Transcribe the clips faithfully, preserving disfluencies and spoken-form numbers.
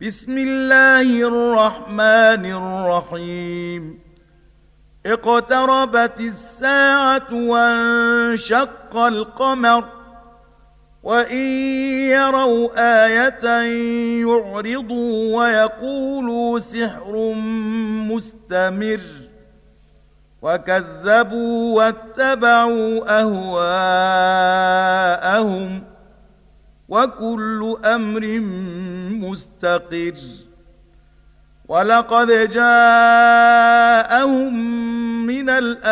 بسم الله الرحمن الرحيم اقتربت الساعة وانشق القمر وإن يروا آية يعرضوا ويقولوا سحر مستمر وكذبوا واتبعوا أهواءهم وكل أمر مستقر ولقد جاءهم من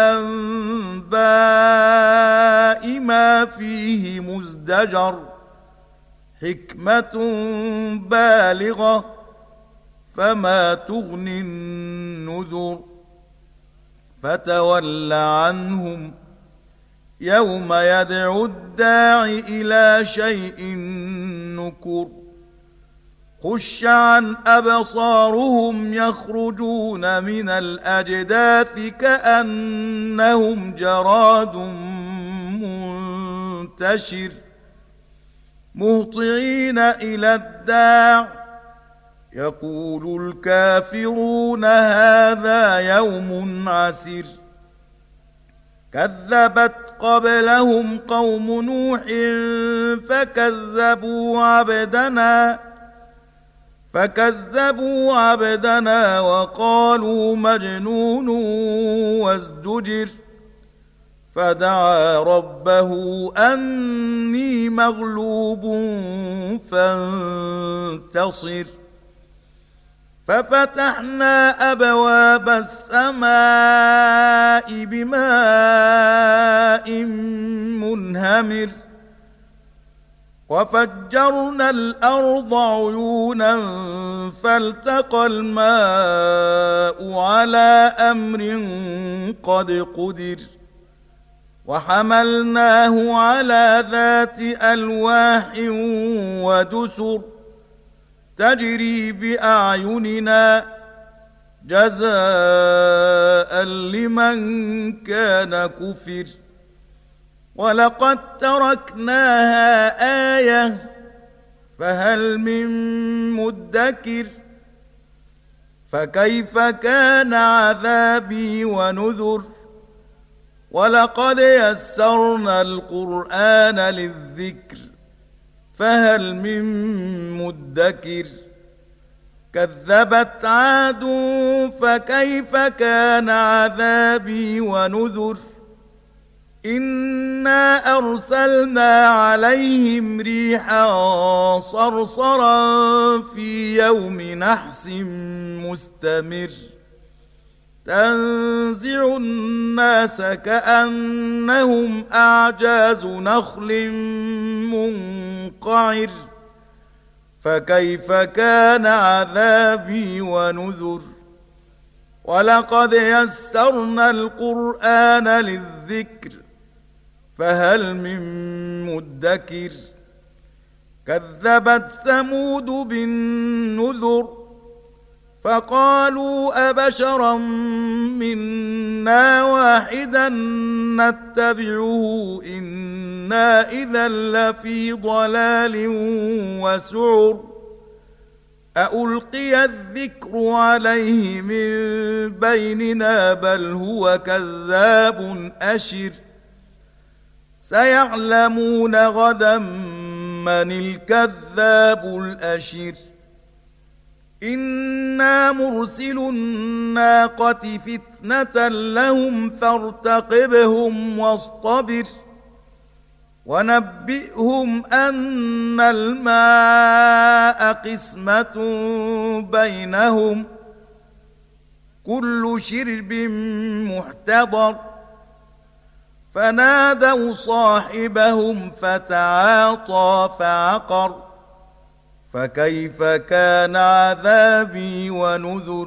الأنباء ما فيه مزدجر حكمة بالغة فما تغني النذر فتول عنهم يوم يدعو الداع إلى شيء نكر خش عن أبصارهم يخرجون من الأجداث كأنهم جراد منتشر مهطعين إلى الداع يقول الكافرون هذا يوم عسر كذبت قبلهم قوم نوح فكذبوا عبدنا فكذبوا عبدنا وقالوا مجنون وازدجر فدعا ربه أني مغلوب فانتصر ففتحنا أبواب السماء بماء منهمر وفجرنا الأرض عيونا فالتقى الماء على أمر قد قدر وحملناه على ذات ألواح ودسر تجري بأعيننا جزاء لمن كان كفر ولقد تركناها آية فهل من مدكر فكيف كان عذابي ونذر ولقد يسرنا القرآن للذكر فهل من مدكر كذبت عاد فكيف كان عذابي ونذر إنا أرسلنا عليهم ريحا صرصرا في يوم نحس مستمر تنزع الناس كأنهم أعجاز نخل منقعر فكيف كان عذابي ونذر ولقد يسرنا القرآن للذكر فهل من مدكر كذبت ثمود بالنذر فقالوا أبشرا منا واحدا نتبعه إنا إذا لفي ضلال وسعر أألقي الذكر عليه من بيننا بل هو كذاب أشر سيعلمون غدا من الكذاب الأشر إنا مرسل الناقة فتنة لهم فارتقبهم واصطبر ونبئهم أن الماء قسمة بينهم كل شرب محتضر فنادوا صاحبهم فتعاطى فعقر فكيف كان عذابي ونذر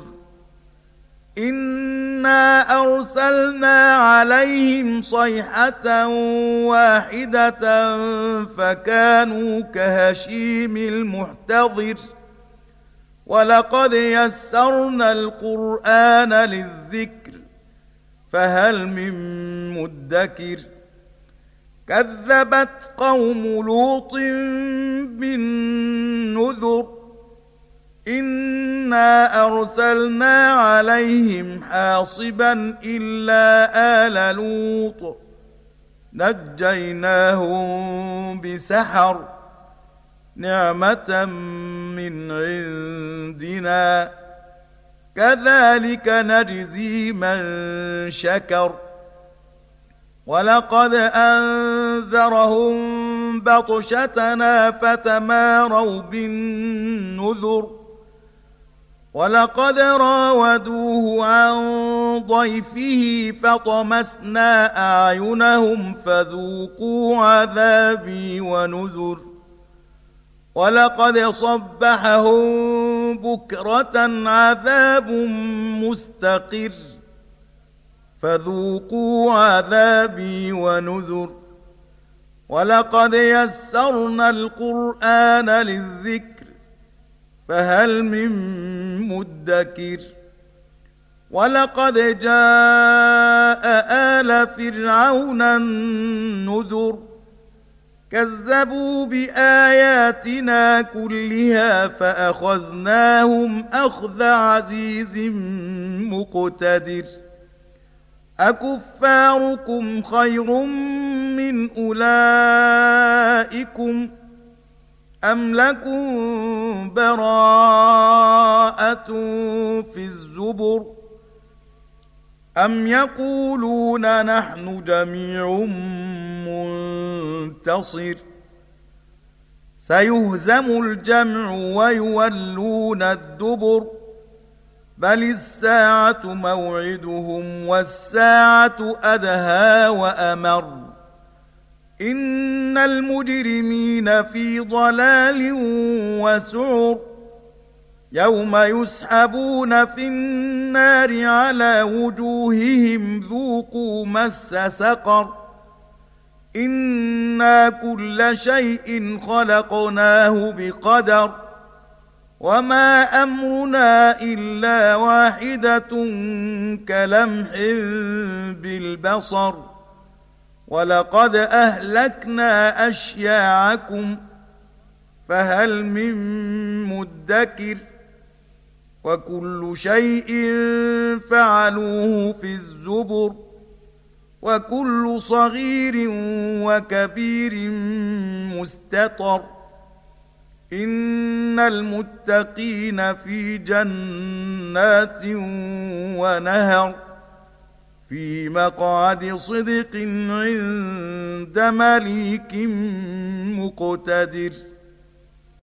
إنا أرسلنا عليهم صيحة واحدة فكانوا كهشيم المحتضر ولقد يسرنا القرآن للذكر فهل من مدكر كذبت قوم لوط بالنذر إن إنا أرسلنا عليهم حاصبا إلا آل لوط نجيناهم بسحر نعمة من عندنا كذلك نجزي من شكر ولقد أنذرهم بطشتنا فتماروا بالنذر ولقد راودوه عن ضيفه فطمسنا أعينهم فذوقوا عذابي ونذر ولقد صبحهم بكرة عذاب مستقر فذوقوا عذابي ونذر ولقد يسرنا القرآن للذكر فهل من مدكر ولقد جاء آل فرعون النذر كذبوا بآياتنا كلها فأخذناهم أخذ عزيز مقتدر أكفاركم خير من أولئكم أم لكم براءة في الزبر أم يقولون نحن جميع منتصر سيهزم الجمع ويولون الدبر بل الساعة موعدهم والساعة أدهى وأمر إن المجرمين في ضلال وسعر يوم يسحبون في النار على وجوههم ذوقوا مس سقر إنا كل شيء خلقناه بقدر وما أمرنا إلا واحدة كلمح بالبصر ولقد أهلكنا أشياعكم فهل من مدكر وكل شيء فعلوه في الزبر وكل صغير وكبير مستطر إن المتقين في جنات ونهر في مقعد صدق عند مليك مقتدر.